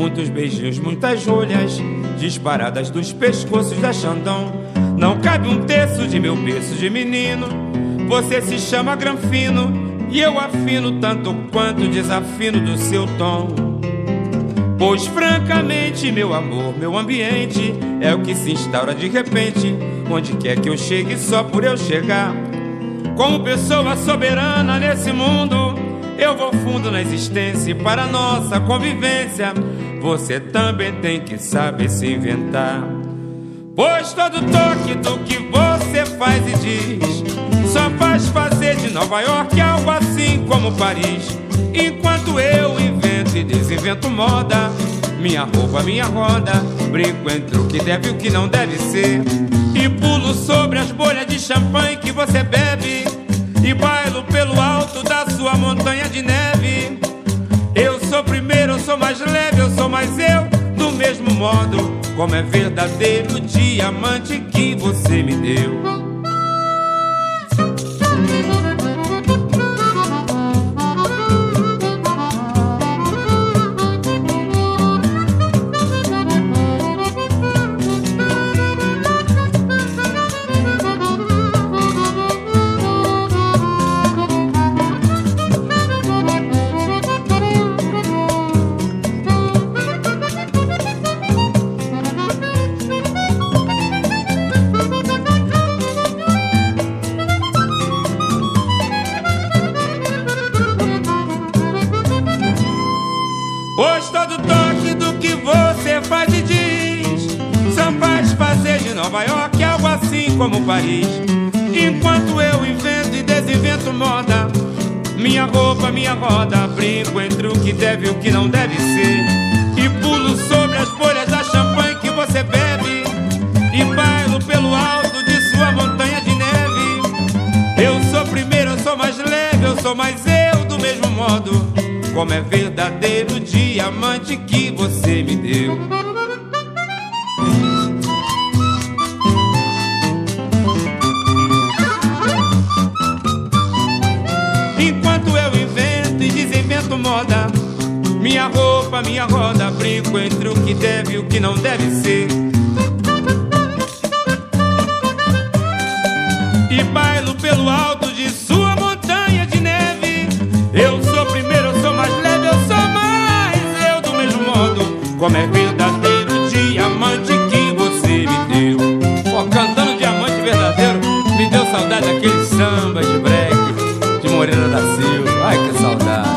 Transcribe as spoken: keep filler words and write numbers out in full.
muitos beijinhos, muitas rolhas disparadas dos pescoços da Xandão. Não cabe um terço de meu berço de menino. Você se chama Granfino e eu afino tanto quanto desafino do seu tom. Pois francamente, meu amor, meu ambiente é o que se instaura de repente, onde quer que eu chegue só por eu chegar. Como pessoa soberana nesse mundo, eu vou fundo na existência e para nossa convivência você também tem que saber se inventar. Pois todo toque do que você faz e diz só faz fazer de Nova York algo assim como Paris. Enquanto eu invento e desinvento moda, minha roupa, minha roda, brinco entre o que deve e o que não deve ser, e pulo sobre as bolhas de champanhe que você bebe, e bailo pelo alto da sua montanha de neve. Eu sou primeiro, eu sou mais leve, eu sou mais eu, do mesmo modo como é verdadeiro o diamante que você me deu. Pois todo toque do que você faz e diz só faz fazer de Nova York algo assim como Paris. Enquanto eu invento e desinvento moda, minha roupa, minha roda, brinco entre o que deve e o que não deve ser, e pulo sobre as bolhas da champanhe que você bebe, e bailo pelo alto de sua montanha de neve. Eu sou primeiro, eu sou mais leve, eu sou mais eu, do mesmo modo como é verdadeiro o diamante que você me deu. Enquanto eu invento e desinvento moda, minha roupa, minha roda, brinco entre o que deve e o que não deve ser, e bailo pelo alto de sua montanha de neve. Eu sou primeiro, eu sou mais leve, eu sou mais eu, do mesmo modo como é verdadeiro o diamante que você me deu. Pô, cantando diamante verdadeiro, me deu saudade daquele samba de break de Morena da Silva. Ai, que saudade.